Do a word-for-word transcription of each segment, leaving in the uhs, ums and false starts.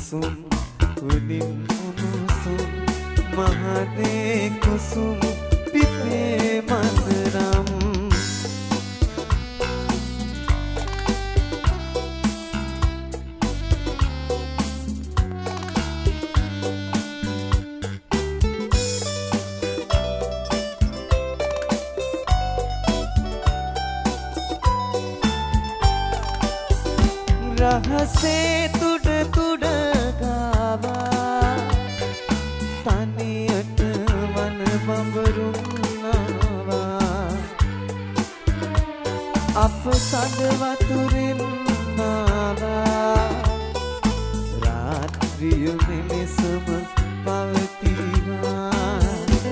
කුසුම් වලින් උණුසුම් මහදේ කුසුම් පිපේ මතරම් රහසේ තුඩ තුඩ ගාවා තනියට වන බඹරුන් ආවා අප සඳ වතුරින් ආවා රාත්‍රිය මෙලෙසම පවතිවා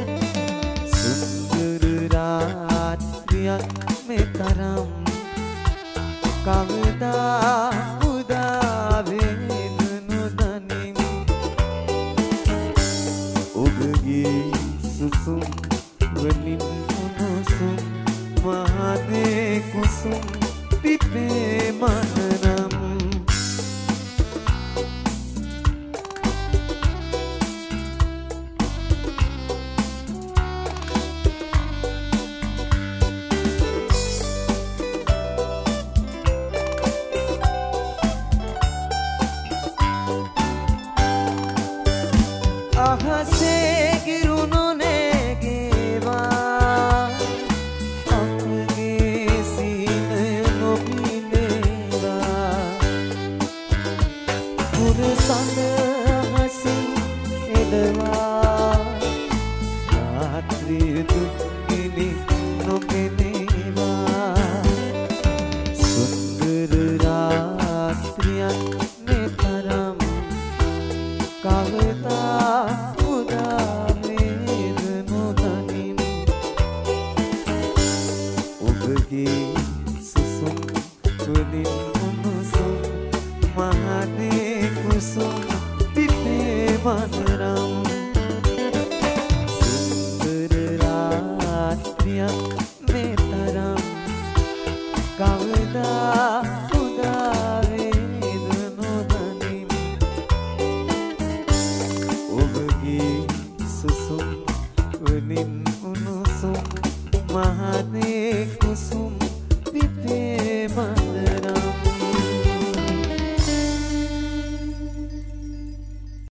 සුන්දර රාත්‍රියක් මෙතරම් කවදා උදා වේද නොදනිමි ඔබගේ සුසුම් වලින් උණුසුම් මහදේ කුසුම් පිපේ මනරම් අහසේ ගිරුණු නැගේවා අපගේ සීනය නොබිනේවා පුර සඳ අහසින් එළවා රාත්‍රිය දුක්ගිනි නොපෙනේවා සුන්දර රාත්‍රියක් මෙතරම් කවදා උදා වේද නොදනිමි ඔබගේ සුසුම් වලින් උණුසුම් මහදේ කුසුම් පිපේ මතරම් සුන්දර රාත්‍රියක් මෙතරම් කවදා උදා වේද නොදනිමි ඔබගේ සුසුම් වලින් උණුසුම් මහදේ කුසුම්